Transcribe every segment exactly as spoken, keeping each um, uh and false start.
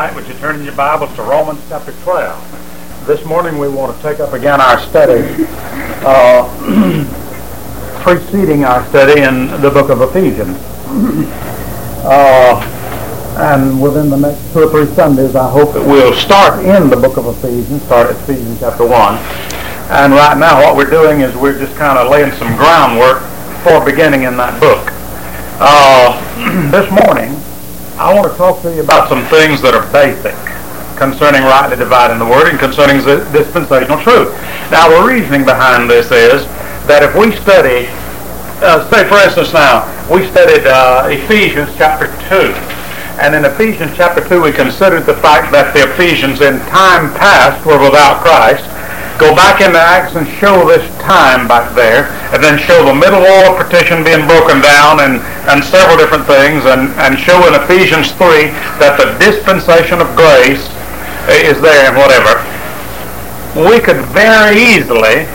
tonight, would you turn in your Bibles to Romans chapter twelve? This morning we want to take up again our study, uh, preceding our study in the book of Ephesians. Uh, and within the next two or three Sundays, I hope that we'll start in the book of Ephesians, start at Ephesians chapter one. And right now what we're doing is we're just kind of laying some groundwork for beginning in that book. Uh, this morning, I want to talk to you about some things that are basic concerning rightly dividing the word and concerning dispensational truth. Now, the reasoning behind this is that if we study, uh, say for instance now, we studied uh, Ephesians chapter two, and in Ephesians chapter two we considered the fact that the Ephesians in time past were without Christ. Go back into Acts and show this time back there, and then show the middle wall of partition being broken down and, and several different things, and, and show in Ephesians three that the dispensation of grace is there and whatever. We could very easily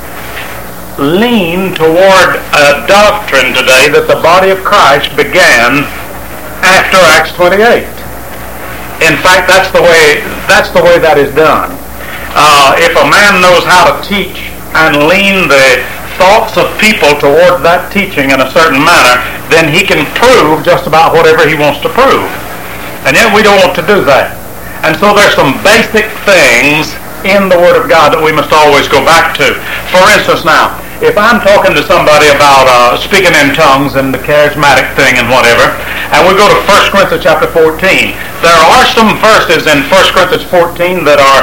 lean toward a doctrine today that the body of Christ began after Acts twenty-eight. In fact, that's the way, that's the way that is done. Uh, if a man knows how to teach and lean the thoughts of people toward that teaching in a certain manner, then he can prove just about whatever he wants to prove. And yet we don't want to do that. And so there's some basic things in the Word of God that we must always go back to. For instance now, if I'm talking to somebody about uh, speaking in tongues and the charismatic thing and whatever, and we go to First Corinthians chapter fourteen, there are some verses in First Corinthians fourteen that are,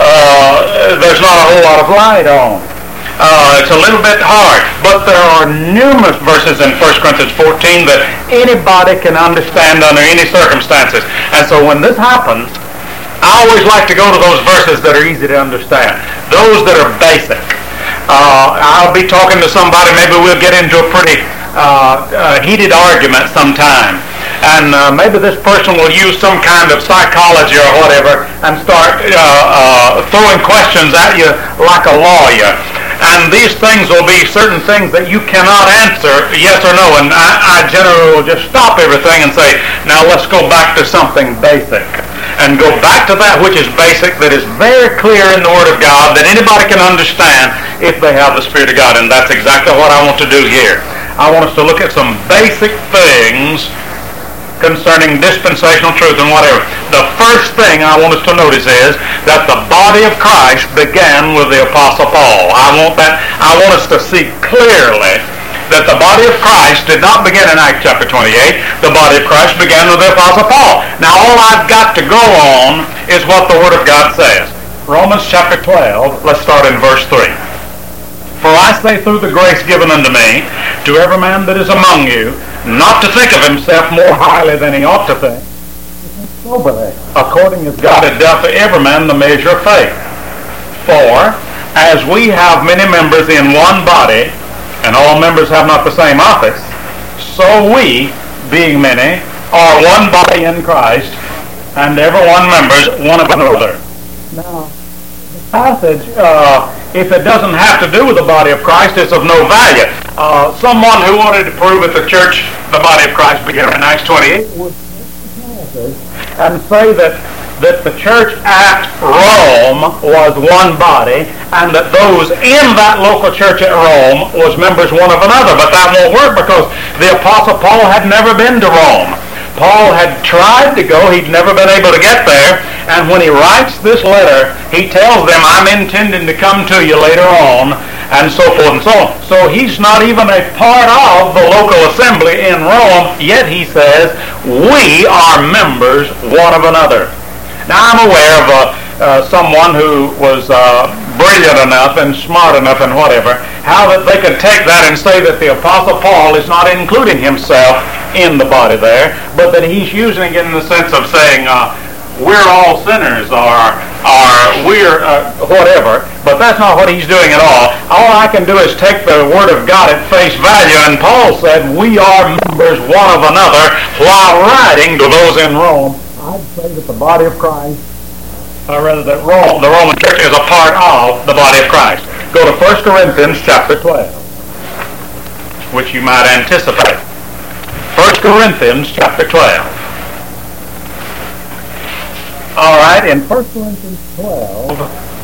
uh, there's not a whole lot of light on. Uh, it's a little bit hard, but there are numerous verses in First Corinthians fourteen that anybody can understand under any circumstances. And so when this happens, I always like to go to those verses that are easy to understand, those that are basic. Uh, I'll be talking to somebody, maybe we'll get into a pretty uh, uh, heated argument sometime, and uh, maybe this person will use some kind of psychology or whatever and start uh, uh, throwing questions at you like a lawyer. And these things will be certain things that you cannot answer yes or no, and I, I generally will just stop everything and say, now let's go back to something basic. And go back to that which is basic, that is very clear in the Word of God, that anybody can understand if they have the Spirit of God. And that's exactly what I want to do here. I want us to look at some basic things concerning dispensational truth and whatever. The first thing I want us to notice is that the body of Christ began with the Apostle Paul. I want that. I want us to see clearly that the body of Christ did not begin in Acts chapter twenty-eight. The body of Christ began with the Apostle Paul. Now all I've got to go on is what the Word of God says. Romans chapter twelve, let's start in verse three. For I say through the grace given unto me, to every man that is among you, not to think of himself more highly than he ought to think, soberly, according as God had dealt to every man the measure of faith. For as we have many members in one body, and all members have not the same office, so we, being many, are one body in Christ, and every one members one of another. Now, the passage, uh, if it doesn't have to do with the body of Christ, it's of no value. Uh, someone who wanted to prove that the church, the body of Christ, began in Acts twenty-eight, would and say that that the church at Rome was one body, and that those in that local church at Rome was members one of another. But that won't work because the Apostle Paul had never been to Rome. Paul had tried to go, he'd never been able to get there, and when he writes this letter, he tells them, I'm intending to come to you later on, and so forth and so on. So he's not even a part of the local assembly in Rome, yet he says, we are members one of another. Now, I'm aware of uh, uh, someone who was uh, brilliant enough and smart enough and whatever, how that they could take that and say that the Apostle Paul is not including himself in the body there, but that he's using it in the sense of saying, uh, we're all sinners, or, or we're uh, whatever, but that's not what he's doing at all. All I can do is take the Word of God at face value, and Paul said, we are members one of another, while writing to those in Rome. I'd say that the body of Christ, or rather that Rome, the Roman Church is a part of the body of Christ. Go to First Corinthians chapter twelve, which you might anticipate. First Corinthians chapter twelve. All right, in First Corinthians twelve,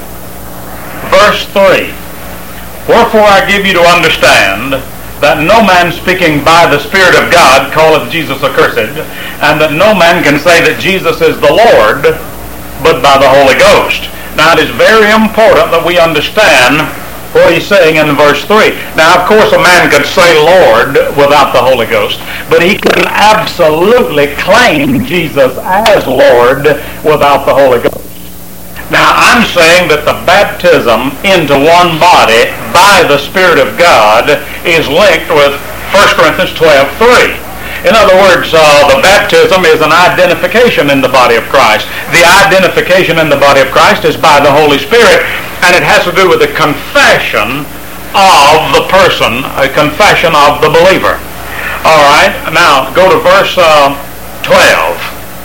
verse three, wherefore I give you to understand that no man speaking by the Spirit of God calleth Jesus accursed, and that no man can say that Jesus is the Lord, but by the Holy Ghost. Now it is very important that we understand what he's saying in verse three. Now, of course, a man could say Lord without the Holy Ghost, but he couldn't absolutely claim Jesus as Lord without the Holy Ghost. Now, I'm saying that the baptism into one body by the Spirit of God is linked with First Corinthians twelve three. In other words, uh, the baptism is an identification in the body of Christ. The identification in the body of Christ is by the Holy Spirit, and it has to do with the confession of the person, a confession of the believer. All right, now go to verse uh, twelve.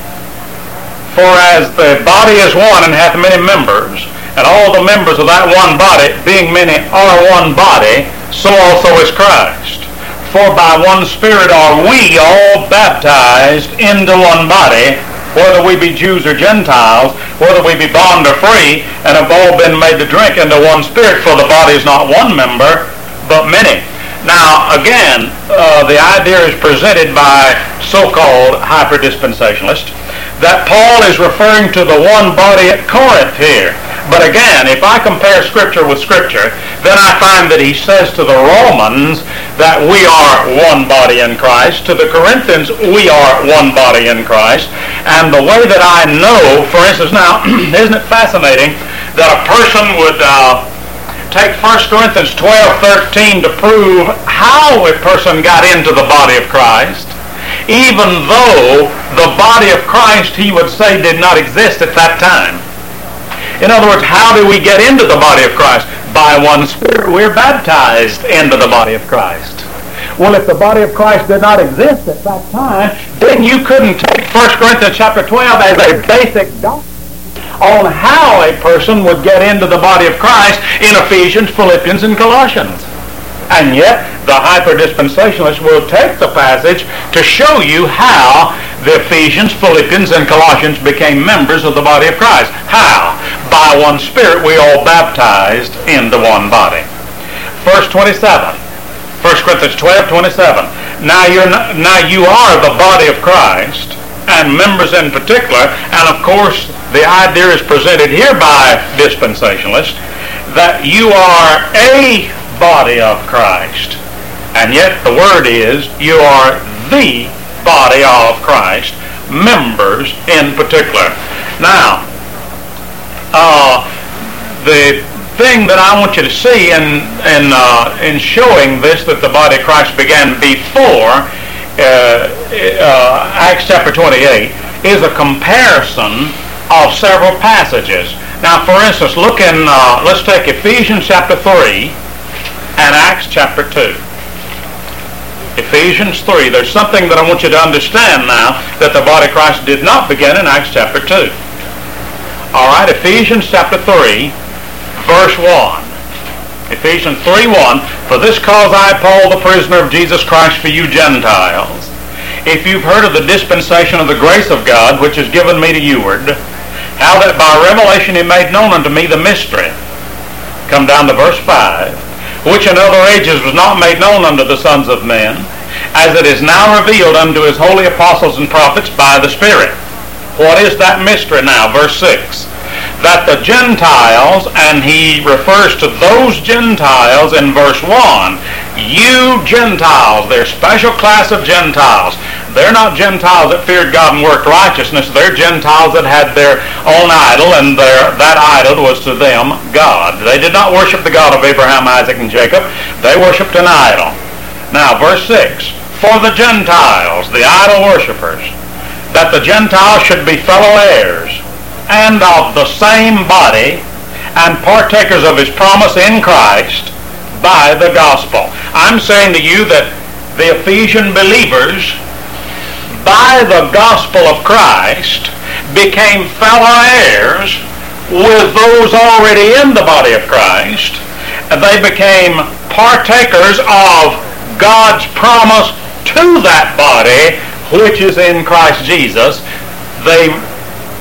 For as the body is one and hath many members, and all the members of that one body, being many, are one body, so also is Christ. For by one Spirit are we all baptized into one body, whether we be Jews or Gentiles, whether we be bond or free, and have all been made to drink into one Spirit, for the body is not one member, but many. Now, again, uh, the idea is presented by so-called hyper-dispensationalists that Paul is referring to the one body at Corinth here. But again, if I compare Scripture with Scripture, then I find that he says to the Romans that we are one body in Christ. To the Corinthians, we are one body in Christ. And the way that I know, for instance, now, isn't it fascinating that a person would uh, take First Corinthians twelve thirteen to prove how a person got into the body of Christ, even though the body of Christ, he would say, did not exist at that time. In other words, how do we get into the body of Christ? By one Spirit, we're baptized into the body of Christ. Well, if the body of Christ did not exist at that time, then you couldn't take First Corinthians chapter twelve as a basic doctrine on how a person would get into the body of Christ in Ephesians, Philippians, and Colossians. And yet, the hyper-dispensationalists will take the passage to show you how the Ephesians, Philippians, and Colossians became members of the body of Christ. How? By one Spirit we all baptized into one body. Verse twenty-seven. First Corinthians twelve twenty-seven. Now, you're not, now you are the body of Christ, and members in particular, and of course the idea is presented here by dispensationalists, that you are a body of Christ. And yet the word is, you are the body of Christ, members in particular. Now, uh, the thing that I want you to see in, in, uh, in showing this, that the body of Christ began before uh, uh, Acts chapter twenty-eight, is a comparison of several passages. Now, for instance, look in, uh, let's take Ephesians chapter three, and Acts chapter two. Ephesians three. There's something that I want you to understand now, that the body of Christ did not begin in Acts chapter two. All right, Ephesians chapter three, verse one. Ephesians three one. For this cause I, Paul, the prisoner of Jesus Christ for you Gentiles, if you've heard of the dispensation of the grace of God, which is given me to youward, how that by revelation he made known unto me the mystery. Come down to verse five. Which in other ages was not made known unto the sons of men, as it is now revealed unto his holy apostles and prophets by the Spirit. What is that mystery now? Verse six. That the Gentiles, and he refers to those Gentiles in verse one, you Gentiles, they're a special class of Gentiles. They're not Gentiles that feared God and worked righteousness. They're Gentiles that had their own idol, and their, that idol was to them God. They did not worship the God of Abraham, Isaac, and Jacob. They worshipped an idol. Now, verse six. For the Gentiles, the idol worshippers, that the Gentiles should be fellow heirs, and of the same body, and partakers of his promise in Christ, by the gospel. I'm saying to you that the Ephesian believers, by the gospel of Christ, became fellow heirs with those already in the body of Christ. And they became partakers of God's promise to that body, which is in Christ Jesus. They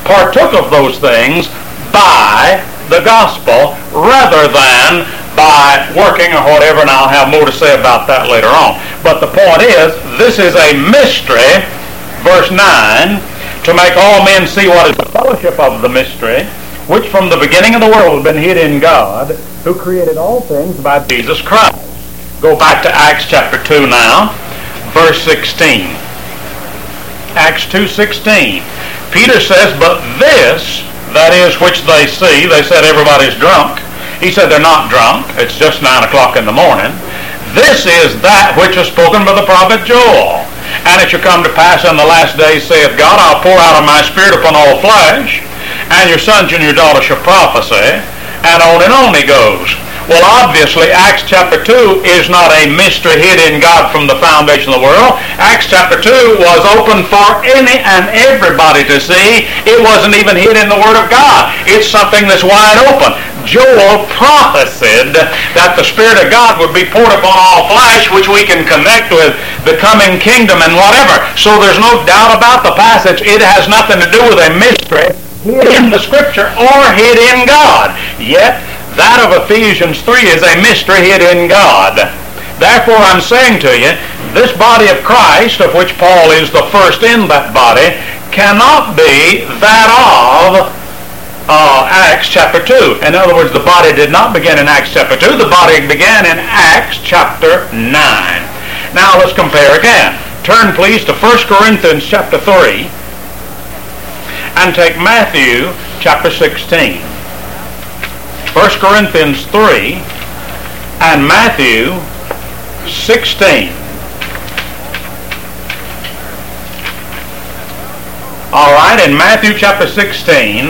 partook of those things by the gospel rather than by working or whatever, and I'll have more to say about that later on. But the point is, this is a mystery, verse nine, to make all men see what is the fellowship of the mystery, which from the beginning of the world has been hid in God, who created all things by Jesus Christ. Go back to Acts chapter two now, verse sixteen. Acts two sixteen. Peter says, but this, that is, which they see, they said everybody's drunk. He said they're not drunk. It's just nine o'clock in the morning. This is that which is spoken by the prophet Joel. And it shall come to pass in the last days, saith God, I'll pour out of my spirit upon all flesh, and your sons and your daughters shall prophesy, and on and on he goes. Well, obviously, Acts chapter two is not a mystery hid in God from the foundation of the world. Acts chapter two was open for any and everybody to see. It wasn't even hid in the Word of God. It's something that's wide open. Joel prophesied that the Spirit of God would be poured upon all flesh, which we can connect with the coming kingdom and whatever. So there's no doubt about the passage. It has nothing to do with a mystery hid in the Scripture or hid in God. Yet, that of Ephesians three is a mystery hid in God. Therefore, I'm saying to you, this body of Christ, of which Paul is the first in that body, cannot be that of uh, Acts chapter two. In other words, the body did not begin in Acts chapter two. The body began in Acts chapter nine. Now, let's compare again. Turn, please, to First Corinthians chapter three and take Matthew chapter sixteen. First Corinthians three and Matthew sixteen. All right, in Matthew chapter sixteen,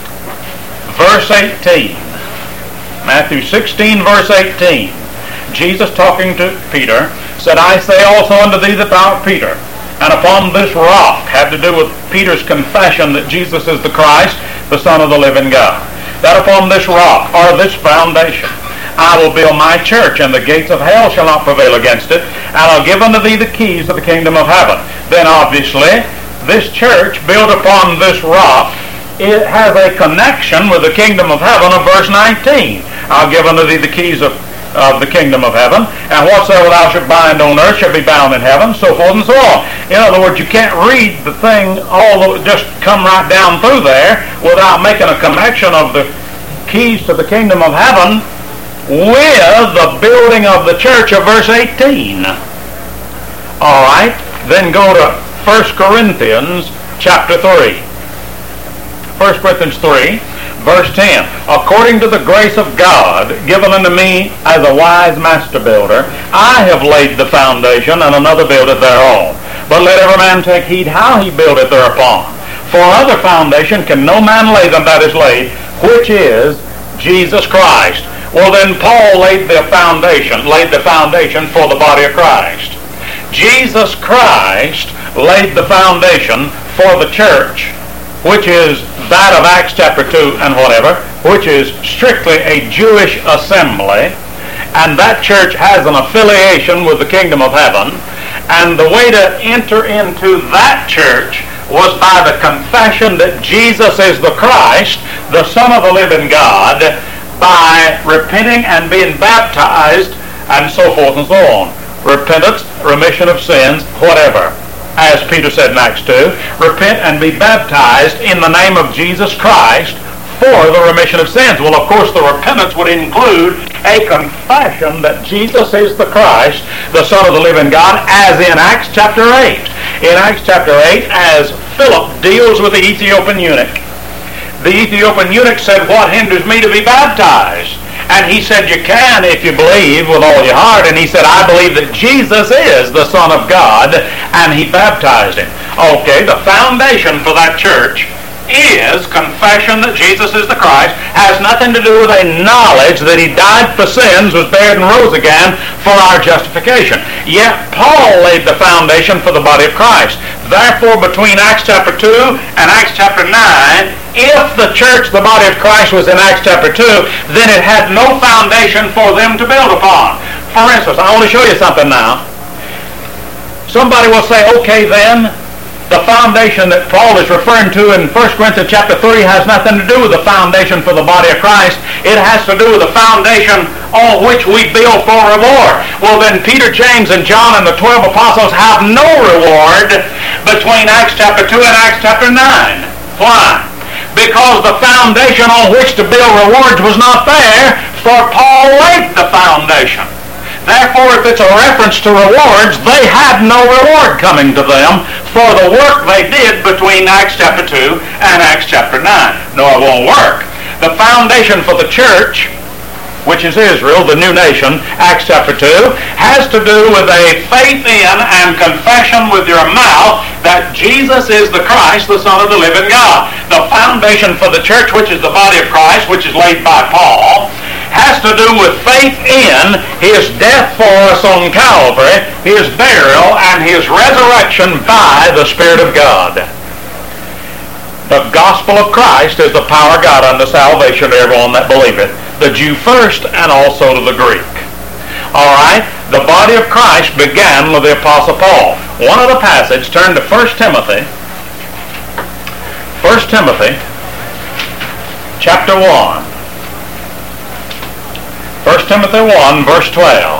verse eighteen. Matthew sixteen, verse eighteen. Jesus talking to Peter said, I say also unto thee that thou art Peter, and upon this rock, had to do with Peter's confession that Jesus is the Christ, the Son of the living God. That upon this rock, or this foundation, I will build my church, and the gates of hell shall not prevail against it, and I'll give unto thee the keys of the kingdom of heaven. Then obviously, this church built upon this rock, it has a connection with the kingdom of heaven of verse nineteen. I'll give unto thee the keys of, of the kingdom of heaven, and whatsoever thou shalt bind on earth shall be bound in heaven, so forth and so on. In other words, you can't read the thing all just come right down through there without making a connection of the keys to the kingdom of heaven with the building of the church of verse eighteen. All right, then go to First Corinthians chapter three. First Corinthians three, verse ten. According to the grace of God given unto me as a wise master builder, I have laid the foundation, and another buildeth thereon. But let every man take heed how he buildeth thereupon. For other foundation can no man lay than that is laid, which is Jesus Christ. Well, then Paul laid the foundation, laid the foundation for the body of Christ. Jesus Christ laid the foundation for the church, which is that of Acts chapter two and whatever, which is strictly a Jewish assembly, and that church has an affiliation with the kingdom of heaven, and the way to enter into that church was by the confession that Jesus is the Christ, the Son of the living God, by repenting and being baptized, and so forth and so on. Repentance, remission of sins, whatever. As Peter said in Acts two, repent and be baptized in the name of Jesus Christ for the remission of sins. Well, of course, the repentance would include a confession that Jesus is the Christ, the Son of the living God, as in Acts chapter eight. In Acts chapter eight, as Philip deals with the Ethiopian eunuch, the Ethiopian eunuch said, what hinders me to be baptized? And he said, you can if you believe with all your heart. And he said, I believe that Jesus is the Son of God. And he baptized him. Okay, the foundation for that church is confession that Jesus is the Christ. Has nothing to do with a knowledge that he died for sins, was buried and rose again for our justification. Yet Paul laid the foundation for the body of Christ. Therefore, between Acts chapter two and Acts chapter nine, if the church, the body of Christ, was in Acts chapter two, then it had no foundation for them to build upon. For instance, I want to show you something now. Somebody will say, okay then, The foundation that Paul is referring to in First Corinthians chapter three has nothing to do with the foundation for the body of Christ. It has to do with the foundation on which we build for reward. Well, then Peter, James, and John and the twelve apostles have no reward between Acts chapter two and Acts chapter nine. Why? Because the foundation on which to build rewards was not there, for Paul laid the foundation. Therefore, if it's a reference to rewards, they had no reward coming to them for the work they did between Acts chapter two and Acts chapter nine. No, it won't work. The foundation for the church, which is Israel, the new nation, Acts chapter two, has to do with a faith in and confession with your mouth that Jesus is the Christ, the Son of the living God. The foundation for the church, which is the body of Christ, which is laid by Paul, has to do with faith in his death for us on Calvary, his burial, and his resurrection by the Spirit of God. The gospel of Christ is the power of God unto salvation to everyone that believeth, the Jew first and also to the Greek. All right, the body of Christ began with the Apostle Paul. One of the passages, turn to First Timothy, First Timothy, chapter one. First Timothy one, verse twelve.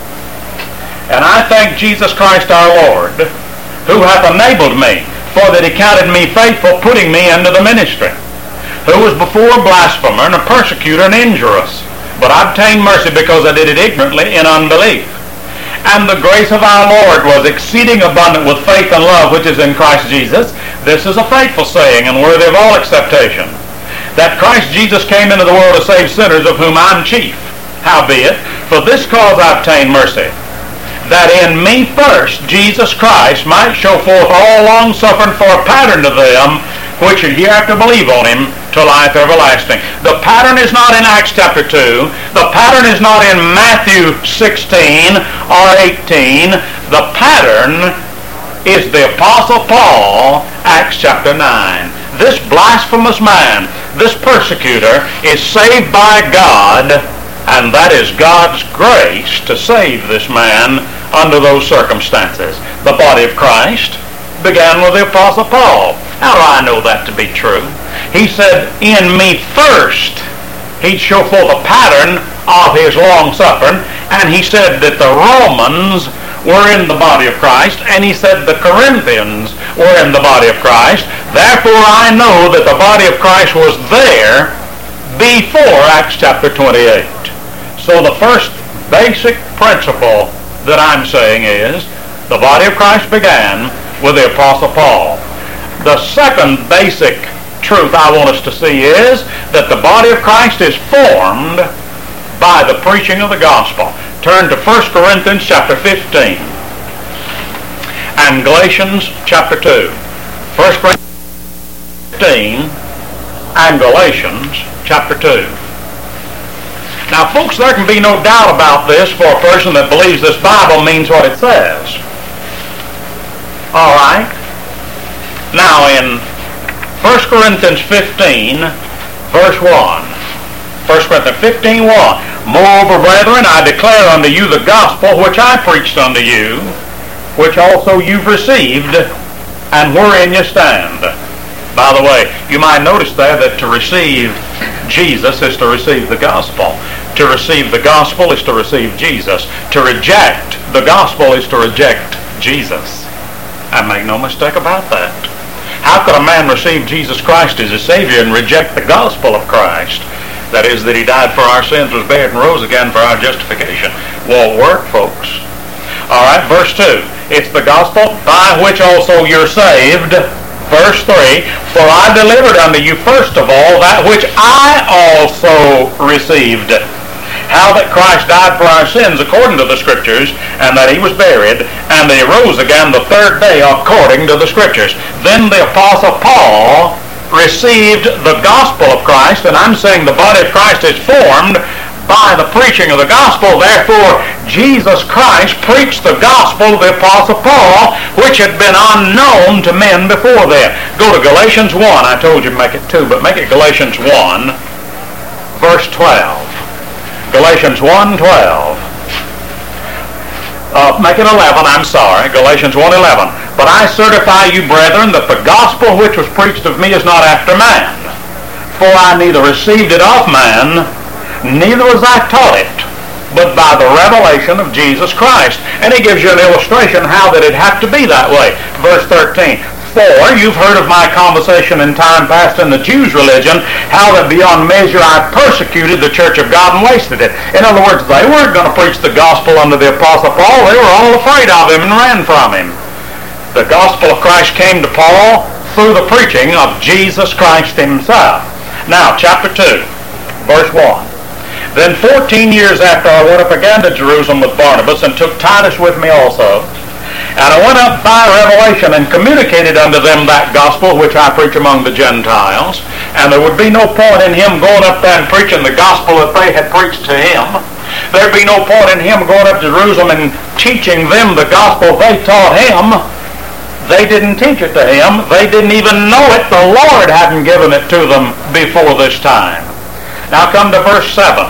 And I thank Jesus Christ our Lord, who hath enabled me, for that he counted me faithful, putting me into the ministry, who was before a blasphemer and a persecutor and injurious, but I obtained mercy because I did it ignorantly in unbelief. And the grace of our Lord was exceeding abundant with faith and love which is in Christ Jesus. This is a faithful saying and worthy of all acceptation, that Christ Jesus came into the world to save sinners, of whom I'm chief. Howbeit, for this cause I obtained mercy, that in me first Jesus Christ might show forth all long-suffering for a pattern to them which are hereafter believe on him to life everlasting. The pattern is not in Acts chapter two. The pattern is not in Matthew sixteen or eighteen. The pattern is the Apostle Paul, Acts chapter nine. This blasphemous man, this persecutor, is saved by God, and that is God's grace to save this man under those circumstances. The body of Christ began with the Apostle Paul. How do I know that to be true? He said, in me first, he'd show forth a pattern of his long suffering, and he said that the Romans were in the body of Christ, and he said the Corinthians were in the body of Christ. Therefore I know that the body of Christ was there before Acts chapter twenty-eight. So the first basic principle that I'm saying is the body of Christ began with the Apostle Paul. The second basic truth I want us to see is that the body of Christ is formed by the preaching of the gospel. Turn to First Corinthians chapter fifteen and Galatians chapter two. First Corinthians fifteen and Galatians chapter two. Now, folks, there can be no doubt about this for a person that believes this Bible means what it says. All right? Now, in First Corinthians fifteen, verse one. First Corinthians fifteen, one. Moreover, brethren, I declare unto you the gospel which I preached unto you, which also you've received, and wherein you stand. By the way, you might notice there that to receive Jesus is to receive the gospel. To receive the gospel is to receive Jesus. To reject the gospel is to reject Jesus. I make no mistake about that. How could a man receive Jesus Christ as his Savior and reject the gospel of Christ? That is, that he died for our sins, was buried, and rose again for our justification. Won't work, folks. All right, verse two. It's the gospel by which also you're saved. Verse three, for I delivered unto you first of all that which I also received, how that Christ died for our sins according to the Scriptures, and that he was buried, and that he rose again the third day according to the Scriptures. Then the Apostle Paul received the gospel of Christ, and I'm saying the body of Christ is formed by the preaching of the gospel. Therefore, Jesus Christ preached the gospel of the Apostle Paul, which had been unknown to men before then. Go to Galatians one. I told you to make it two, but make it Galatians one, verse twelve. Galatians one, twelve. Uh, make it eleven, I'm sorry. Galatians one, eleven. But I certify you, brethren, that the gospel which was preached of me is not after man. For I neither received it of man, neither was I taught it, but by the revelation of Jesus Christ. And he gives you an illustration how that it had to be that way. Verse thirteen, for you've heard of my conversation in time past in the Jews' religion, how that beyond measure I persecuted the church of God and wasted it. In other words, they weren't going to preach the gospel under the Apostle Paul. They were all afraid of him and ran from him. The gospel of Christ came to Paul through the preaching of Jesus Christ himself. Now, chapter two, verse one. Then fourteen years after I went up again to Jerusalem with Barnabas, and took Titus with me also. And I went up by revelation and communicated unto them that gospel which I preach among the Gentiles. And there would be no point in him going up there and preaching the gospel that they had preached to him. There'd be no point in him going up to Jerusalem and teaching them the gospel they taught him. They didn't teach it to him. They didn't even know it. The Lord hadn't given it to them before this time. Now come to verse seven.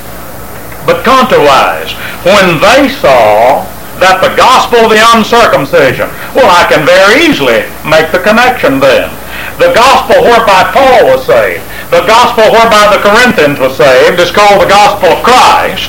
But contrariwise, when they saw that the gospel of the uncircumcision, well, I can very easily make the connection then. The gospel whereby Paul was saved, the gospel whereby the Corinthians were saved, is called the gospel of Christ.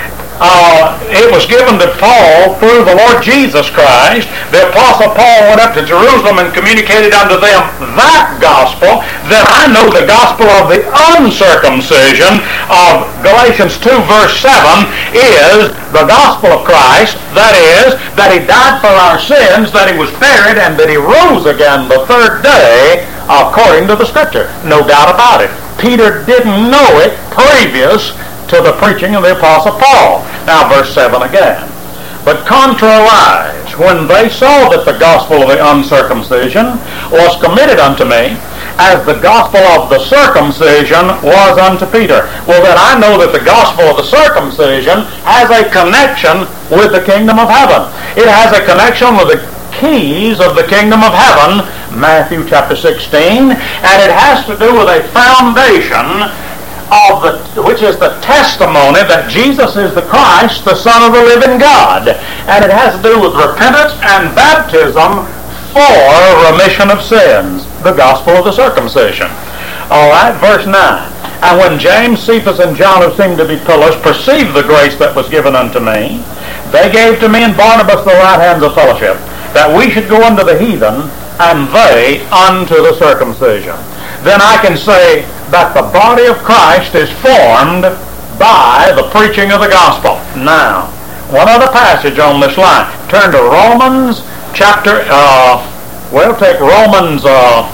Uh, it was given to Paul through the Lord Jesus Christ. The Apostle Paul went up to Jerusalem and communicated unto them that gospel. Then I know the gospel of the uncircumcision of Galatians two verse seven is the gospel of Christ. That is, that he died for our sins, that he was buried, and that he rose again the third day according to the Scripture. No doubt about it. Peter didn't know it previous to the preaching of the Apostle Paul. Now verse seven again. But contrariwise, when they saw that the gospel of the uncircumcision was committed unto me, as the gospel of the circumcision was unto Peter. Well, then I know that the gospel of the circumcision has a connection with the kingdom of heaven. It has a connection with the keys of the kingdom of heaven, Matthew chapter sixteen, and it has to do with a foundation of the, which is the testimony that Jesus is the Christ, the Son of the living God. And it has to do with repentance and baptism for remission of sins, the gospel of the circumcision. All right, verse nine. And when James, Cephas, and John, who seemed to be pillars, perceived the grace that was given unto me, they gave to me and Barnabas the right hands of fellowship, that we should go unto the heathen, and they unto the circumcision. Then I can say that the body of Christ is formed by the preaching of the gospel. Now, one other passage on this line. Turn to Romans chapter, uh, well, take Romans uh,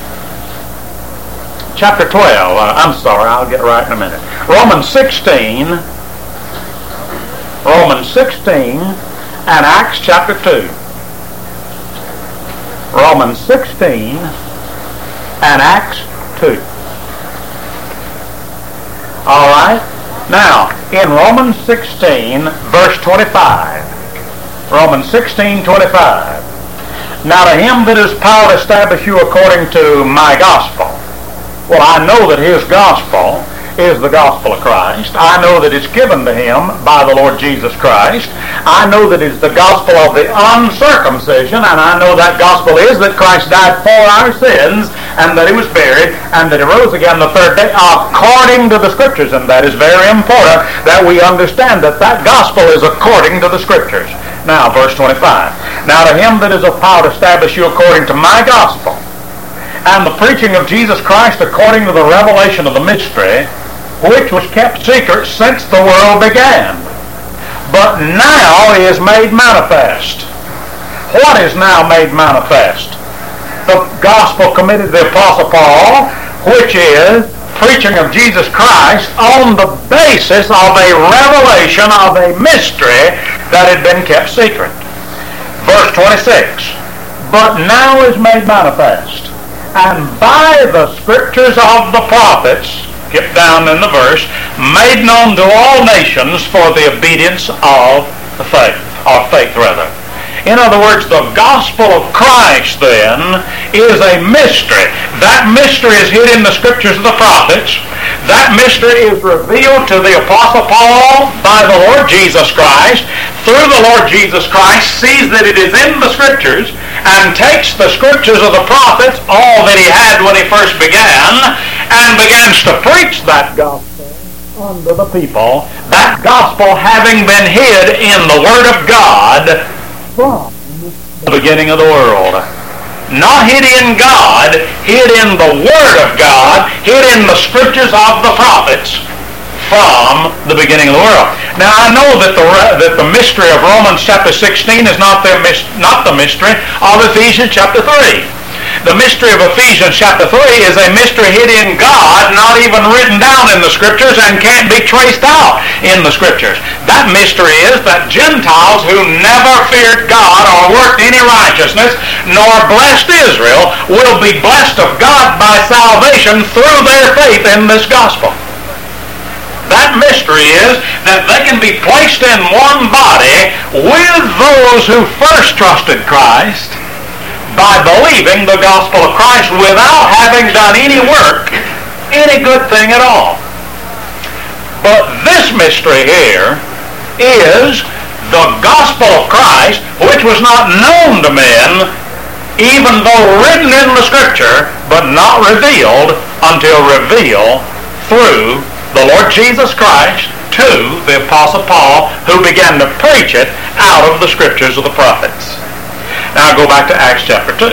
chapter twelve. Uh, I'm sorry, I'll get right in a minute. Romans sixteen, Romans sixteen, and Acts chapter two. Romans sixteen and Acts two. All right. Now, in Romans sixteen, verse twenty-five. Romans sixteen, twenty-five. Now to him that is power to establish you according to my gospel. Well, I know that his gospel is the gospel of Christ. I know that it's given to him by the Lord Jesus Christ. I know that it's the gospel of the uncircumcision, and I know that gospel is that Christ died for our sins, and that he was buried, and that he rose again the third day according to the Scriptures. And that is very important that we understand that that gospel is according to the Scriptures. Now, verse twenty-five. Now to him that is of power to establish you according to my gospel, and the preaching of Jesus Christ according to the revelation of the mystery, which was kept secret since the world began, but now is made manifest. What is now made manifest? The gospel committed to the Apostle Paul, which is preaching of Jesus Christ on the basis of a revelation of a mystery that had been kept secret. Verse twenty-six. But now is made manifest, and by the Scriptures of the prophets, skip down in the verse, made known to all nations for the obedience of the faith, or faith rather. In other words, the gospel of Christ then is a mystery. That mystery is hid in the Scriptures of the prophets. That mystery is revealed to the Apostle Paul by the Lord Jesus Christ. Through the Lord Jesus Christ, sees that it is in the Scriptures, and takes the Scriptures of the prophets, all that he had when he first began, and begins to preach that gospel unto the people, that gospel having been hid in the Word of God from the beginning of the world. Not hid in God, hid in the Word of God, hid in the Scriptures of the prophets from the beginning of the world. Now I know that the that the mystery of Romans chapter sixteen is not the not the mystery of Ephesians chapter three. The mystery of Ephesians chapter three is a mystery hid in God, not even written down in the Scriptures, and can't be traced out in the Scriptures. That mystery is that Gentiles who never feared God or worked any righteousness, nor blessed Israel, will be blessed of God by salvation through their faith in this gospel. That mystery is that they can be placed in one body with those who first trusted Christ by believing the gospel of Christ without having done any work, any good thing at all. But this mystery here is the gospel of Christ, which was not known to men, even though written in the Scripture, but not revealed until revealed through the Lord Jesus Christ to the Apostle Paul, who began to preach it out of the Scriptures of the prophets. Now I'll go back to Acts chapter two.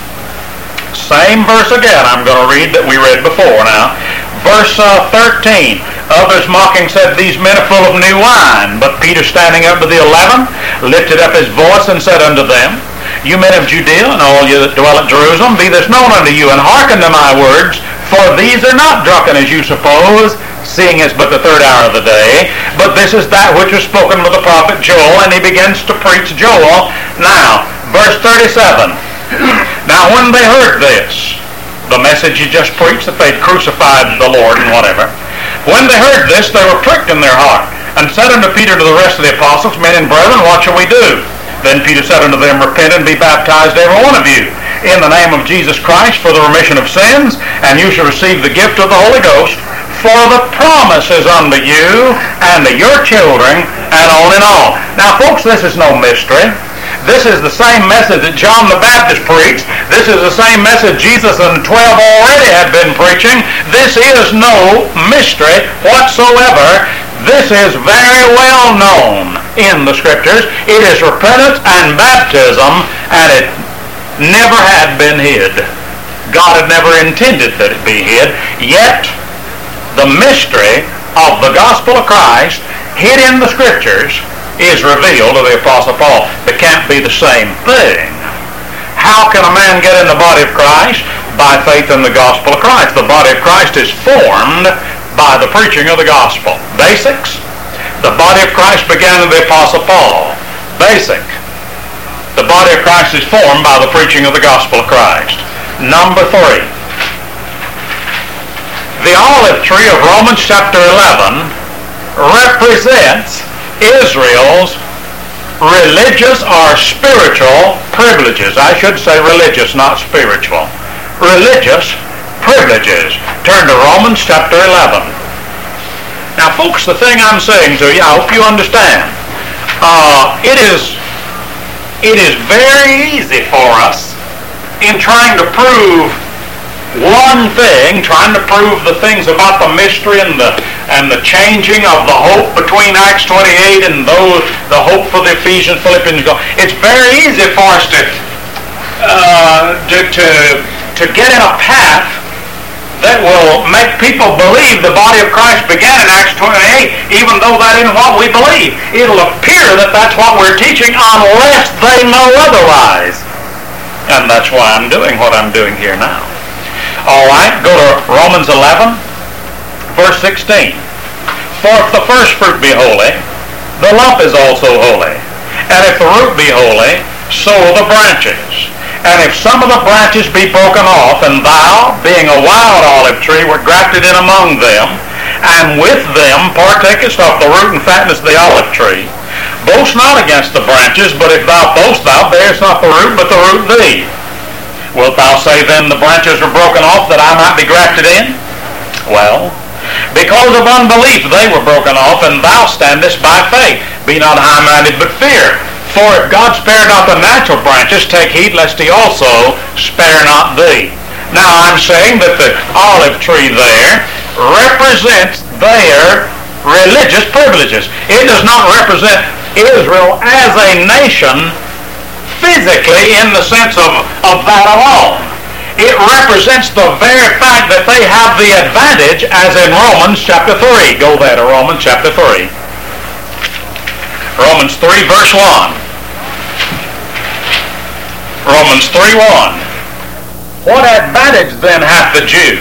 Same verse again I'm going to read that we read before now. Verse uh, thirteen. Others mocking said, These men are full of new wine. But Peter, standing up to the eleven, lifted up his voice and said unto them, You men of Judea, and all you that dwell at Jerusalem, be this known unto you, and hearken to my words, for these are not drunken as you suppose, seeing it's but the third hour of the day, but this is that which was spoken with the prophet Joel, and he begins to preach Joel. Now, verse thirty-seven. Now when they heard this, the message he just preached, that they'd crucified the Lord and whatever, when they heard this, they were pricked in their heart, and said unto Peter to the rest of the apostles, Men and brethren, what shall we do? Then Peter said unto them, Repent and be baptized every one of you in the name of Jesus Christ for the remission of sins, and you shall receive the gift of the Holy Ghost, for the promise is unto you and to your children, and on and on. Now folks, this is no mystery. This is the same message that John the Baptist preached. This is the same message Jesus and the twelve already had been preaching. This is no mystery whatsoever. This is very well known in the Scriptures. It is repentance and baptism, and it never had been hid. God had never intended that it be hid, yet the mystery of the gospel of Christ hid in the Scriptures is revealed to the Apostle Paul. It can't be the same thing. How can a man get in the body of Christ? By faith in the gospel of Christ. The body of Christ is formed by the preaching of the gospel. Basics. The body of Christ began with the Apostle Paul. Basic. The body of Christ is formed by the preaching of the gospel of Christ. Number three. The olive tree of Romans chapter eleven represents Israel's religious or spiritual privileges. I should say religious, not spiritual. Religious privileges. Turn to Romans chapter eleven. Now folks, the thing I'm saying to you, I hope you understand. Uh, it is it is very easy for us in trying to prove one thing, trying to prove the things about the mystery and the and the changing of the hope between Acts twenty-eight and those the hope for the Ephesians, Philippians. It's very easy for us to uh, to, to to get in a path that will make people believe the body of Christ began in Acts twenty-eight, even though that isn't what we believe. It'll appear that that's what we're teaching unless they know otherwise. And that's why I'm doing what I'm doing here now. All right, go to Romans eleven, verse sixteen. For if the first fruit be holy, the lump is also holy. And if the root be holy, so the branches. And if some of the branches be broken off, and thou, being a wild olive tree, wert grafted in among them, and with them partakest of the root and fatness of the olive tree, boast not against the branches, but if thou boast, thou bearest not the root, but the root thee. Wilt thou say then the branches were broken off that I might be grafted in? Well, Because of unbelief they were broken off, and thou standest by faith. Be not high-minded, but fear. For if God spare not the natural branches, take heed lest he also spare not thee. Now I'm saying that the olive tree there represents their religious privileges. It does not represent Israel as a nation physically in the sense of, of that alone. It represents the very fact that they have the advantage, as in Romans chapter three. Go there to Romans chapter three. Romans three verse one. Romans three one. What advantage then hath the Jew?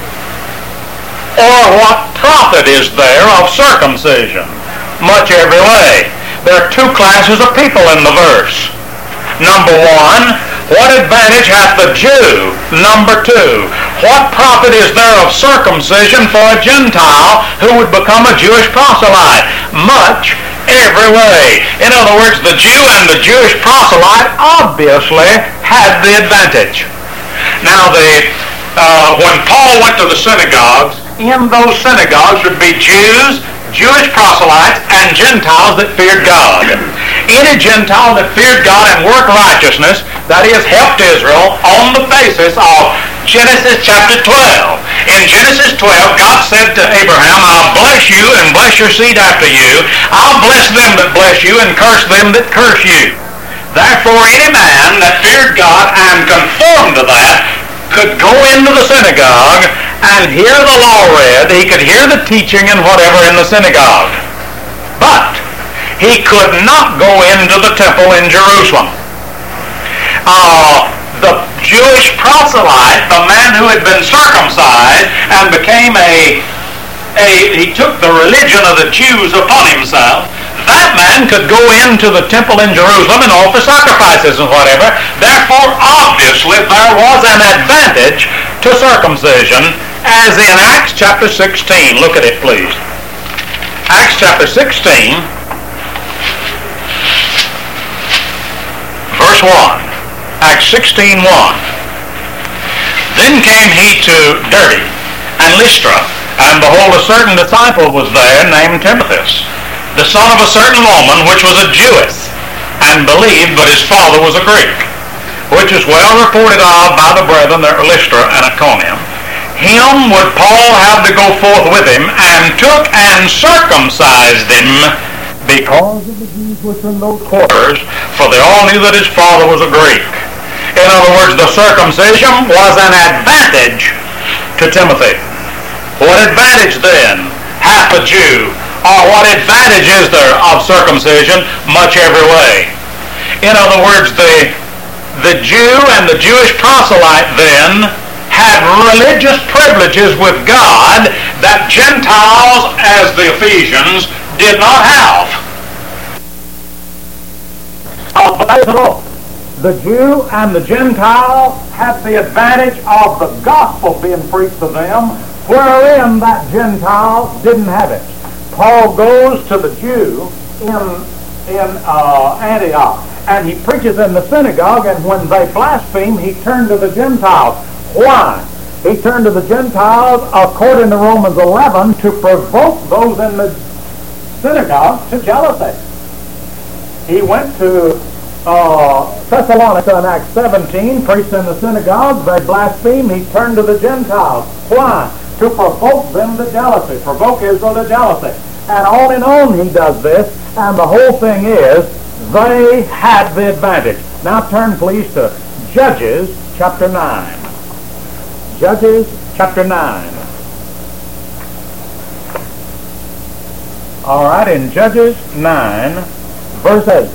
Or what profit is there of circumcision? Much every way. There are two classes of people in the verse. Number one, what advantage hath the Jew? Number two, what profit is there of circumcision for a Gentile who would become a Jewish proselyte? Much every way. In other words, the Jew and the Jewish proselyte obviously had the advantage. Now, the, uh, when Paul went to the synagogues, in those synagogues would be Jews, Jewish proselytes, and Gentiles that feared God. Any Gentile that feared God and worked righteousness, that is, helped Israel on the basis of Genesis chapter twelve. In Genesis twelve, God said to Abraham, I'll bless you and bless your seed after you. I'll bless them that bless you and curse them that curse you. Therefore, any man that feared God and conformed to that could go into the synagogue and hear the law read. He could hear the teaching and whatever in the synagogue. But he could not go into the temple in Jerusalem. Uh, the Jewish proselyte, the man who had been circumcised and became a, a, he took the religion of the Jews upon himself, that man could go into the temple in Jerusalem and offer sacrifices and whatever. Therefore, obviously, there was an advantage to circumcision, as in Acts chapter sixteen. Look at it, please. Acts chapter sixteen, verse one. Acts sixteen one. Then came he to Derbe and Lystra, and behold, a certain disciple was there named Timothy, the son of a certain woman which was a Jewess, and believed, but his father was a Greek, which is well reported of by the brethren that were Lystra and Iconium. Him would Paul have to go forth with him, and took and circumcised him, because of the Jews which were in those quarters, for they all knew that his father was a Greek. In other words, the circumcision was an advantage to Timothy. What advantage then hath a Jew? Or what advantage is there of circumcision? Much every way. In other words, the, the Jew and the Jewish proselyte then had religious privileges with God that Gentiles, as the Ephesians, did not have. The Jew and the Gentile had the advantage of the gospel being preached to them, wherein that Gentile didn't have it. Paul goes to the Jew in, in uh, Antioch, and he preaches in the synagogue, and when they blaspheme, he turned to the Gentiles. Why? He turned to the Gentiles, according to Romans eleven, to provoke those in the synagogue to jealousy. He went to uh, Thessalonica in Acts seventeen, preached in the synagogue, they blasphemed, he turned to the Gentiles. Why? To provoke them to jealousy, provoke Israel to jealousy. And on and on he does this, and the whole thing is, they had the advantage. Now turn please to Judges chapter nine. Judges chapter nine. All right, in Judges nine, verse eight.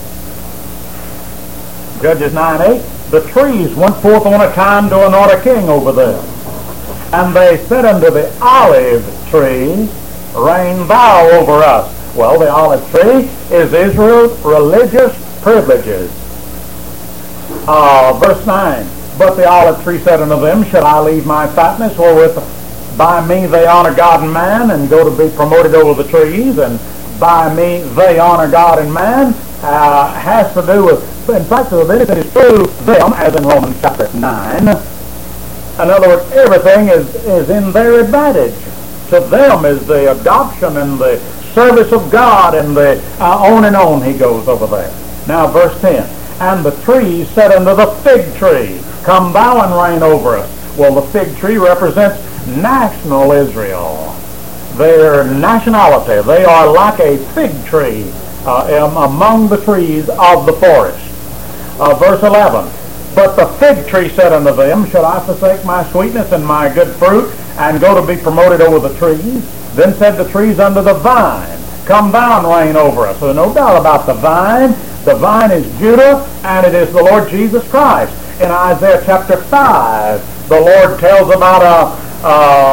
Judges nine eight. The trees went forth on a time to anoint a king over them. And they said unto the olive tree, reign thou over us. Well, the olive tree is Israel's religious privileges. Uh, verse nine. But the olive tree said unto them, should I leave my fatness, wherewith by me they honor God and man, and go to be promoted over the trees, and by me they honor God and man, uh, has to do with, in fact, the benefit is true them, as in Romans chapter nine. In other words, everything is, is in their advantage. To them is the adoption and the service of God, and the uh, on and on he goes over there. Now verse ten. And the trees said unto the fig tree, Come thou and reign over us. Well, the fig tree represents national Israel. Their nationality. They are like a fig tree uh, among the trees of the forest. Uh, verse eleven. But the fig tree said unto them, Should I forsake my sweetness and my good fruit, and go to be promoted over the trees? Then said the trees unto the vine, Come thou and reign over us. So no doubt about the vine. The vine is Judah, and it is the Lord Jesus Christ. In Isaiah chapter five, the Lord tells about a,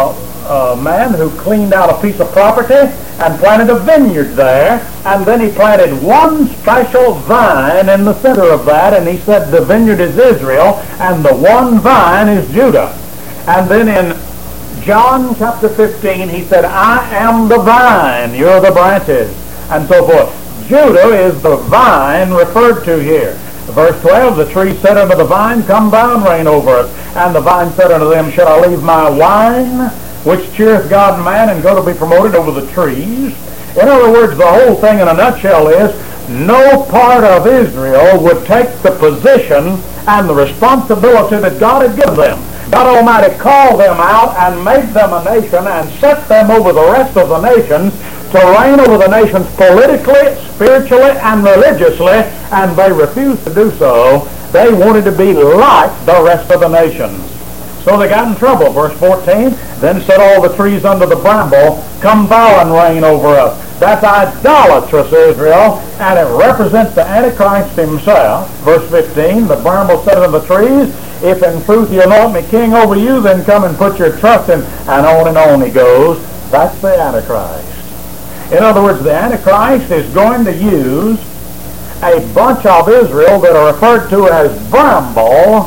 a, a man who cleaned out a piece of property and planted a vineyard there, and then he planted one special vine in the center of that, and he said the vineyard is Israel, and the one vine is Judah. And then in John chapter fifteen, he said, I am the vine, you're the branches, and so forth. Judah is the vine referred to here. Verse twelve, the tree said unto the vine, Come thou and reign over us. And the vine said unto them, Shall I leave my wine, which cheereth God and man, and go to be promoted over the trees? In other words, the whole thing in a nutshell is, no part of Israel would take the position and the responsibility that God had given them. God Almighty called them out and made them a nation and set them over the rest of the nations to reign over the nations politically, spiritually, and religiously, and they refused to do so. They wanted to be like the rest of the nations. So they got in trouble. Verse fourteen, Then said all the trees under the bramble, Come thou and reign over us. That's idolatrous Israel, and it represents the Antichrist himself. Verse fifteen, The bramble said unto the trees, If in truth you anoint me king over you, then come and put your trust in, and on and on he goes. That's the Antichrist. In other words, the Antichrist is going to use a bunch of Israel that are referred to as bramble,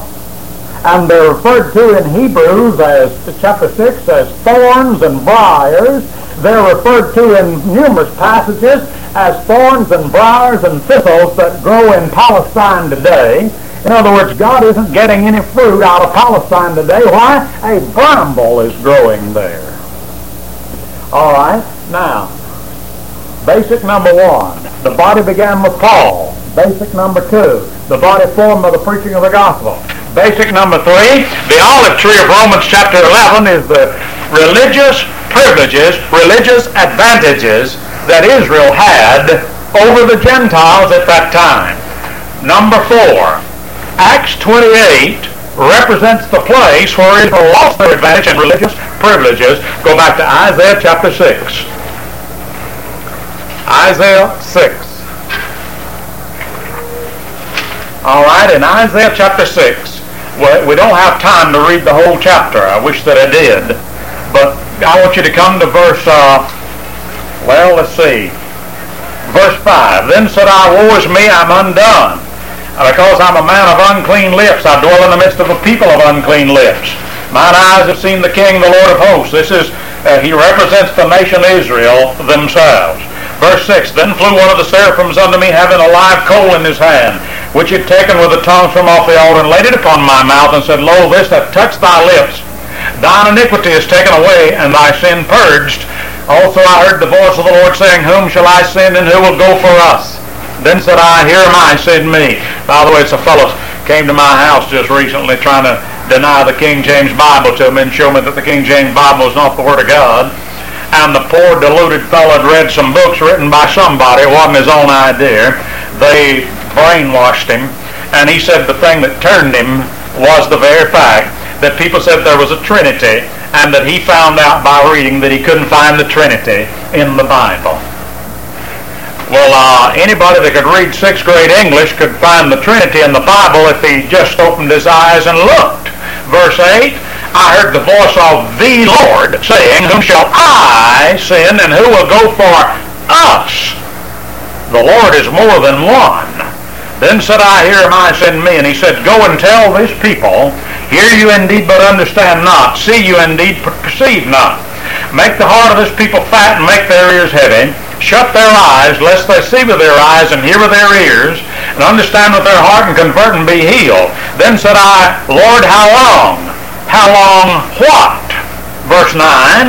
and they're referred to in Hebrews as chapter six as thorns and briars. They're referred to in numerous passages as thorns and briars and thistles that grow in Palestine today. In other words, God isn't getting any fruit out of Palestine today. Why? A bramble is growing there. All right, now, basic number one, the body began with Paul. Basic number two, the body formed by the preaching of the gospel. Basic number three, the olive tree of Romans chapter eleven is the religious privileges, religious advantages that Israel had over the Gentiles at that time. Number four, Acts twenty-eight represents the place where Israel lost their advantage and religious privileges. Go back to Isaiah chapter six. Isaiah six. All right, in Isaiah chapter six, we don't have time to read the whole chapter. I wish that I did. But I want you to come to verse, uh, well, let's see, verse five. Then said I, Woe is me, I'm undone. Because I'm a man of unclean lips, I dwell in the midst of a people of unclean lips. Mine eyes have seen the King, the Lord of hosts. This is, uh, he represents the nation Israel themselves. Verse six, Then flew one of the seraphims unto me, having a live coal in his hand, which he had taken with the tongue from off the altar, and laid it upon my mouth, and said, Lo, this hath touched thy lips. Thine iniquity is taken away, and thy sin purged. Also I heard the voice of the Lord saying, Whom shall I send, and who will go for us? Then said I, Here am I, send me. By the way, it's a fellow came to my house just recently trying to deny the King James Bible to me and show me that the King James Bible is not the Word of God. And the poor deluded fellow had read some books written by somebody. It wasn't his own idea. They brainwashed him. And he said the thing that turned him was the very fact that people said there was a Trinity, and that he found out by reading that he couldn't find the Trinity in the Bible. Well, uh, anybody that could read sixth grade English could find the Trinity in the Bible if he just opened his eyes and looked. Verse eight, I heard the voice of the Lord saying, Whom shall I send, and who will go for us? The Lord is more than one. Then said I, Here am I, send me. And he said, Go and tell this people, Hear you indeed, but understand not. See you indeed, but perceive not. Make the heart of this people fat, and make their ears heavy. Shut their eyes, lest they see with their eyes, and hear with their ears, and understand with their heart, and convert, and be healed. Then said I, Lord, how long? How long what? Verse nine,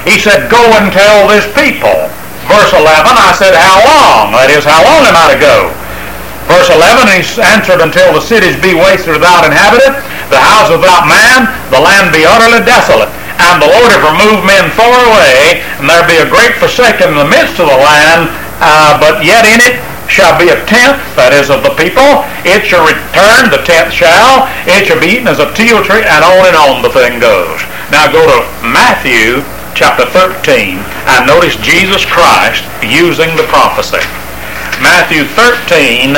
He said, go and tell this people. Verse eleven, I said, how long? That is, how long am I to go? Verse eleven, he answered, until the cities be wasted without inhabitant, the house without man, the land be utterly desolate. And the Lord have removed men far away, and there be a great forsaken in the midst of the land, uh, but yet in it shall be a tenth, that is, of the people. It shall return, the tenth shall. It shall be eaten as a teal tree, and on and on the thing goes. Now go to Matthew chapter thirteen, and notice Jesus Christ using the prophecy. Matthew thirteen,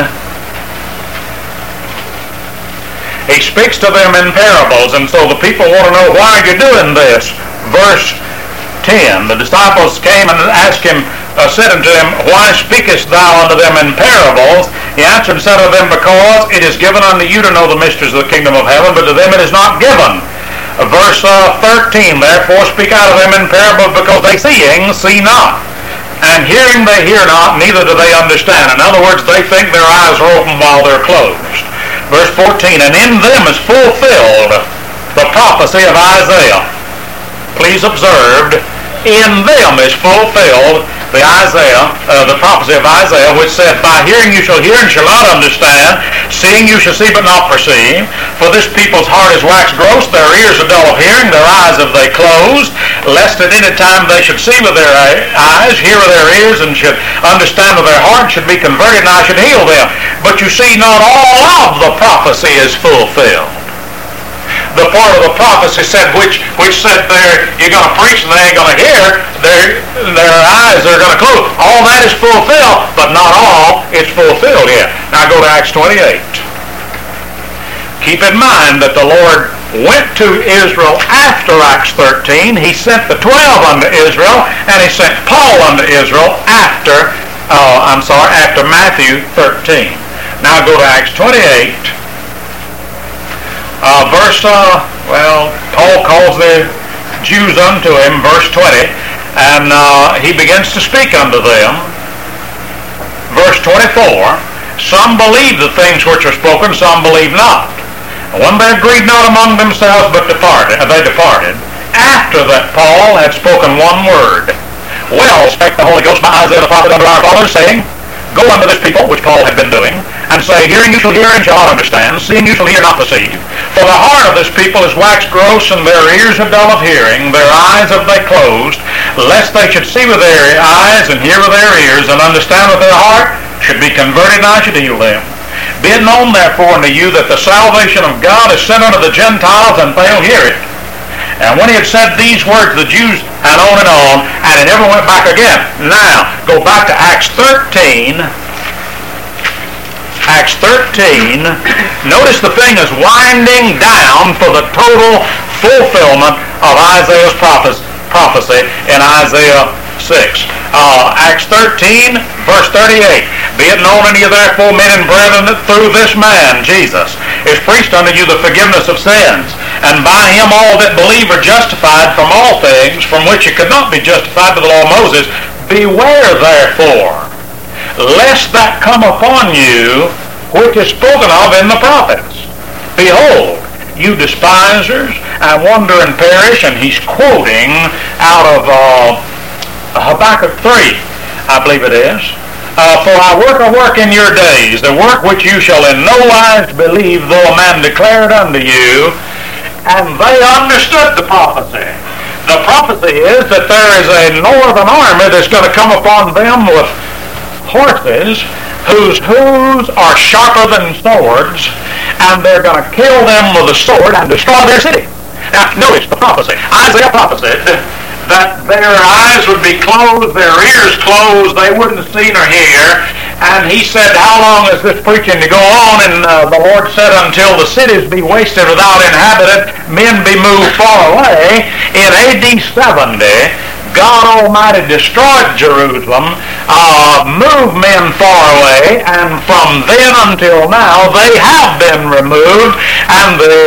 he speaks to them in parables, and so the people want to know, why are you doing this? Verse ten, the disciples came and asked him, uh, said unto him, why speakest thou unto them in parables? He answered and said unto them, because it is given unto you to know the mysteries of the kingdom of heaven, but to them it is not given. Uh, verse uh, thirteen, therefore speak out of them in parables, because they seeing see not, and hearing they hear not, neither do they understand. In other words, they think their eyes are open while they're closed. Verse fourteen, and in them is fulfilled the prophecy of Isaiah. Please observe, in them is fulfilled the Isaiah, uh, the prophecy of Isaiah, which said, by hearing you shall hear and shall not understand, seeing you shall see but not perceive. For this people's heart is waxed gross, their ears are dull of hearing, their eyes have they closed, lest at any time they should see with their eyes, hear with their ears, and should understand with their heart, should be converted, and I should heal them. But you see, not all of the prophecy is fulfilled. The part of the prophecy said, which which said there, you're going to preach and they ain't going to hear, their their eyes are going to close. All that is fulfilled, but not all is fulfilled yet. Now go to Acts twenty-eight. Keep in mind that the Lord went to Israel after Acts thirteen. He sent the twelve unto Israel, and he sent Paul unto Israel after, uh, I'm sorry, after Matthew thirteen. Now go to Acts twenty-eight. Uh, verse, uh, well, Paul calls the Jews unto him, verse twenty, and uh, he begins to speak unto them. Verse twenty-four, some believe the things which are spoken, some believe not. And when they agreed not among themselves, but departed, uh, they departed, after that Paul had spoken one word. Well spake the Holy Ghost by Isaiah the prophet unto our fathers, saying, go unto this people, which Paul had been doing, and say, hearing you shall hear and shall not understand, seeing you shall hear not perceive. For the heart of this people is waxed gross, and their ears are dull of hearing, their eyes have they closed, lest they should see with their eyes, and hear with their ears, and understand with their heart, should be converted, and I should heal them. Be it known therefore unto you that the salvation of God is sent unto the Gentiles, and they'll hear it. And when he had said these words, the Jews, and on and on, and it never went back again. Now, go back to Acts thirteen. Acts thirteen. Notice the thing is winding down for the total fulfillment of Isaiah's prophecy in Isaiah six. Uh, Acts thirteen, verse thirty-eight. Be it known unto you therefore, men and brethren, that through this man, Jesus, is preached unto you the forgiveness of sins. And by him all that believe are justified from all things, from which it could not be justified by the law of Moses. Beware therefore, lest that come upon you, which is spoken of in the prophets. Behold, you despisers, and wonder and perish, and he's quoting out of uh, Habakkuk three, I believe it is. Uh, for I work a work in your days, the work which you shall in no wise believe, though a man declare it unto you. And they understood the prophecy. The prophecy is that there is a northern army that's going to come upon them with horses whose hooves are sharper than swords, and they're going to kill them with a sword and destroy their city. Now, notice the prophecy. Isaiah prophesied that their eyes would be closed, their ears closed, they wouldn't see nor hear. And he said, how long is this preaching to go on? And uh, the Lord said, until the cities be wasted without inhabitant, men be moved far away. In A D seventy, God Almighty destroyed Jerusalem, uh, moved men far away, and from then until now, they have been removed, and the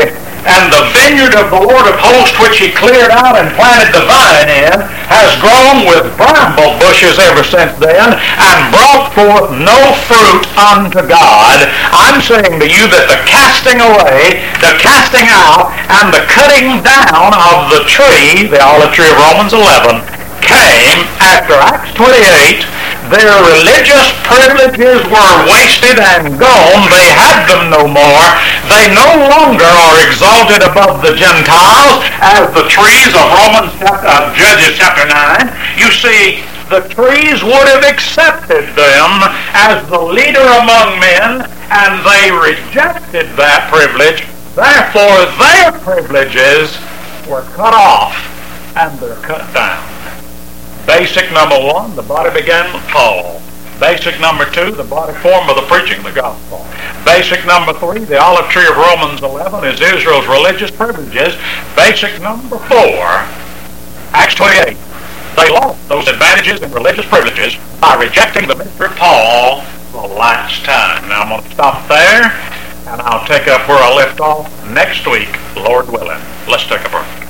And the vineyard of the Lord of hosts, which he cleared out and planted the vine in, has grown with bramble bushes ever since then, and brought forth no fruit unto God. I'm saying to you that the casting away, the casting out, and the cutting down of the tree, the olive tree of Romans eleven, came after Acts twenty-eight. Their religious privileges were wasted and gone. They had them no more. They no longer are exalted above the Gentiles as the trees of Romans, uh, Judges chapter nine. You see, the trees would have accepted them as the leader among men, and they rejected that privilege. Therefore, their privileges were cut off, and they're cut down. Basic number one, the body began with Paul. Basic number two, the body form of the preaching of the gospel. Basic number three, the olive tree of Romans eleven is Israel's religious privileges. Basic number four, Acts twenty-eight. They lost those advantages and religious privileges by rejecting the ministry of Paul the last time. Now I'm going to stop there, and I'll take up where I left off next week, Lord willing. Let's take a break.